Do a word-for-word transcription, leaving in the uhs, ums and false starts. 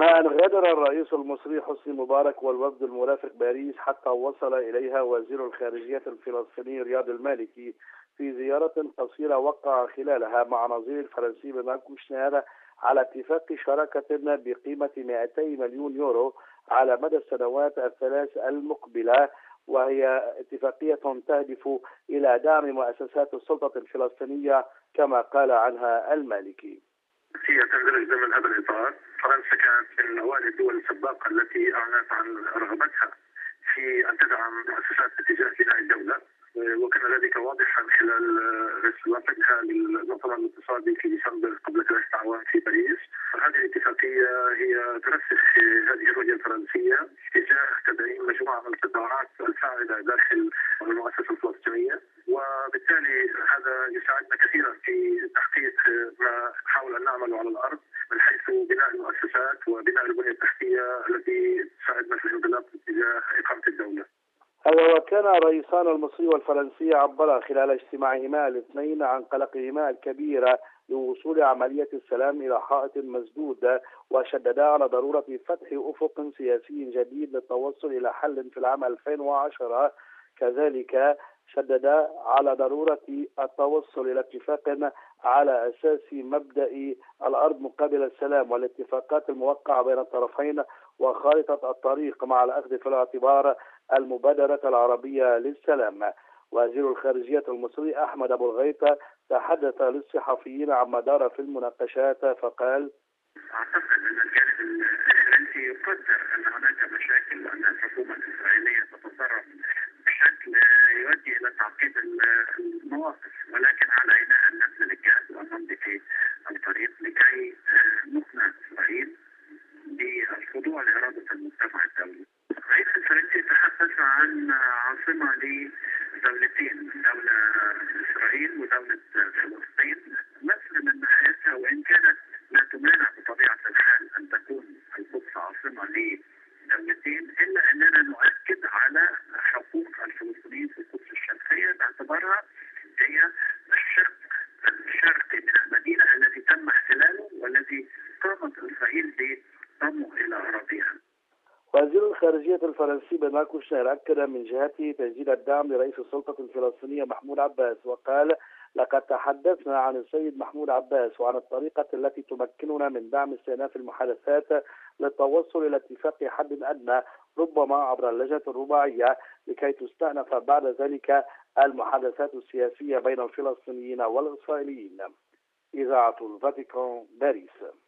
أما أن غادر الرئيس المصري حسني مبارك والوفد المرافق باريس حتى وصل إليها وزير الخارجية الفلسطيني رياض المالكي في زيارة قصيرة وقع خلالها مع نظير الفرنسي بنار كوشنر على اتفاق شراكة بقيمة مئتي مليون يورو على مدى السنوات الثلاث المقبلة، وهي اتفاقية تهدف إلى دعم مؤسسات السلطة الفلسطينية كما قال عنها المالكي. هي تندرج ضمن هذا الإطار. فرنسا كانت من أوائل الدول السباقة التي أعلنت عن رغبتها في أن تدعم مؤسسات اتجاه بناء الدولة، وكان ذلك واضحا خلال رسالتها للمؤتمر الاقتصادي في ديسمبر قبل ثلاثة أعوام في باريس. هذه الاتفاقية هي ترسخ هذه الرؤية الفرنسية تجاه تدعيم مجموعة من القطاعات الفاعلة داخل المؤسسة الفلسطينية، وبالتالي هذا يساعدنا كثيرا في تحقيق ما نحاول أن نعمله على الأرض من حيث بناء المؤسسات وبناء البنية التحتية التي تساعدنا في الانطلاق اتجاه إقامة الدولة. هذا وكان الرئيسان المصري والفرنسي عبر خلال اجتماعهما الاثنين عن قلقهما الكبير لوصول عملية السلام إلى حائط مسدود، وشددا على ضرورة فتح أفق سياسي جديد للتوصل إلى حل في العام ألفين وعشرة. كذلك شددا على ضرورة التوصل إلى اتفاق على أساس مبدأ الأرض مقابل السلام والاتفاقات الموقعة بين الطرفين وخارطة الطريق مع الأخذ في الاعتبار المبادرة العربية للسلام. وزير الخارجية المصري أحمد أبو الغيط تحدث للصحفيين عما دار في المناقشات فقال: أعتقد أن الجانب الفرنسي يقدر أن هناك مشاكل وأن الحكومة الإسرائيلية تتصرف بشكل يؤدي إلى تعقيد المواقف، ولكن علينا أن نبذل الجهد ونمضي في الطريق لكي نقنع إسرائيل بالخضوع لإرادة المجتمع الدولي. الرئيس الفرنسي تحدث عن عاصمة لدولتين، دولة إسرائيل ودولة فلسطين، مثل من ناحيتها وإن كانت لا تمانع بطبيعة الحال أن تكون القدس عاصمة لدولتين، إلا أننا نؤكد على حقوق الفلسطينيين في القدس الشرقية باعتبارها هي الشق الشرقي من المدينة الذي تم احتلاله والذي قامت إسرائيل بضمه إلى أراضيها. وزير الخارجية الفرنسي بنار كوشنر أكد من جهته تجديد الدعم لرئيس السلطة الفلسطينية محمود عباس، وقال: لقد تحدثنا عن السيد محمود عباس وعن الطريقة التي تمكننا من دعم استئناف المحادثات للتوصل إلى اتفاق حد أدنى ربما عبر اللجنة الرباعية لكي تستأنف بعد ذلك المحادثات السياسية بين الفلسطينيين والإسرائيليين. إذاعة الفاتيكان، باريس.